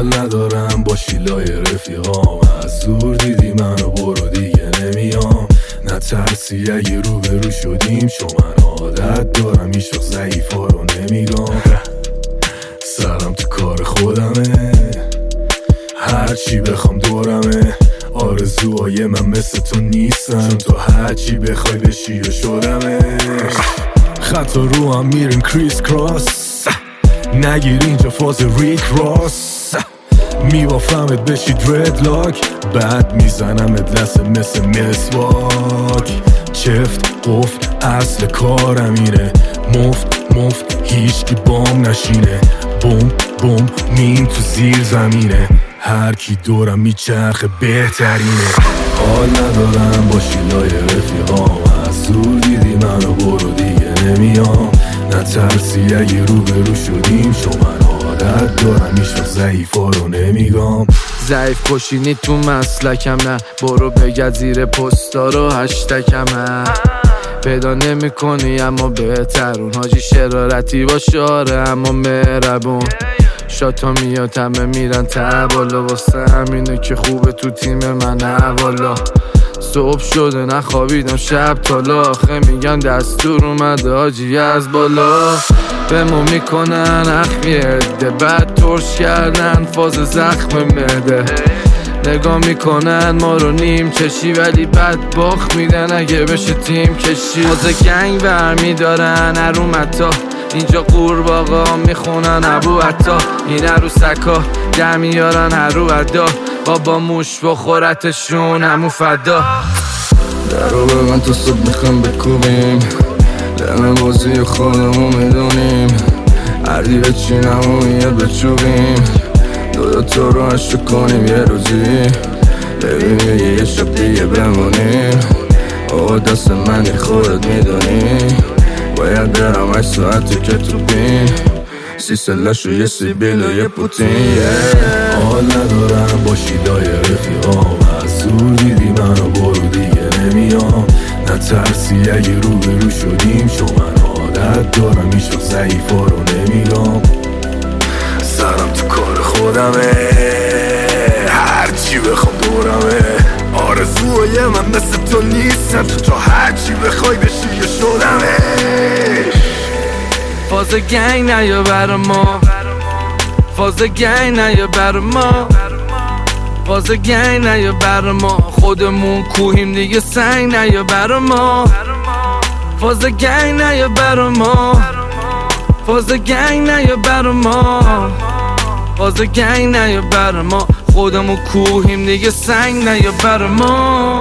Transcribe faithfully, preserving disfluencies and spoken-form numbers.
حال ندارم با شیلای رفیقام، از دور دیدی منو برو دیگه نمیام. نترسی اگه روبرو شدیم، چون من عادت دارم هیچ وقت ضعیفا رو نمیگم. سرم تو کار خودمه، هرچی بخوام دورمه. آرزوهای من مثل تو نیستن، چون تو هرچی بخوای بشی و شدمش. خطا رو هم میرن کریس کراس، نگیر اینجا فاز ریک راس. میبافمت بشی دردلاک، بعد میزنمت لسه مثل مسواک. چفت قفت اصل کارم اینه، مفت مفت هیچکی بام نشینه. بوم بوم مین تو زیر زمینه، هر کی دورم میچرخه بهترینه. حال ندارم با شیلای رفیقام، از دور دیدی منو برو دیگه نمیام. نترسی اگه روبرو شدیم، چون من عادت دارم هیچ وقت ضعیفا رو نمیگم. ضعیف کشینی تو مسلکم نه، برو بگرد زیر پستا رو هشتکم نه. پیدا نمی کنی اما بهترون، حاجی شرارتی با شاره اما مهربون. شاتا میاد همه میرن ته بالا، واسه همینه که خوبه تو تیم من اوالا. صبح شده نخوابیدم شب تالا، آخه میگن دستور اومده حاجی از بالا. بمو میکنن اخمی عده، بعد ترش کردن فاز زخم مده. نگاه میکنن ما رو نیم چشی، ولی بعد باخت میدن اگه بشه تیم کشی. فاز گنگ برمیدارن ارومتا، اینجا قورباغا میخونن ابو عطا. این عروسکا در میارن هر رو ادا، بابا موش بخورتشون همو فدا. درو به من تو صبح میخوام بکوبیم، دم بازی خودمو میدونیم. هردی بچینم و میاد بچوبیم، دو تو رو عشق کنیم یه روزی. ببینی یه شب دیگه بمونیم، آقا دست منی خودت میدونی. باید برم هشت ساعتی که تو بین، سی سلش و یه سیبیل و یه پوتین. حال ندارم با شیلای رفیقام، از دور دیدی منو برو دیگه نمیام. نترسی اگه روبرو شدیم، چون من عادت دارم هیچ وقت ضعیفا رو نمیگم. سرم تو کار خودمه، هرچی بخوام دورمه. آرزوهای من مثل تو نیستن، تو تا هرچی بخوای بشی یه شدمه. فاز گنگ نیا برا ما، فاز گنگ نیا برا ما، فاز گنگ نیا برا ما. خودمون کوهیم دیگه سنگ نیا برا ما. فاز گنگ نیا برا ما، فاز گنگ نیا برا ما، فاز گنگ نیا برا ما. خودمون کوهیم دیگه سنگ نیا برا ما.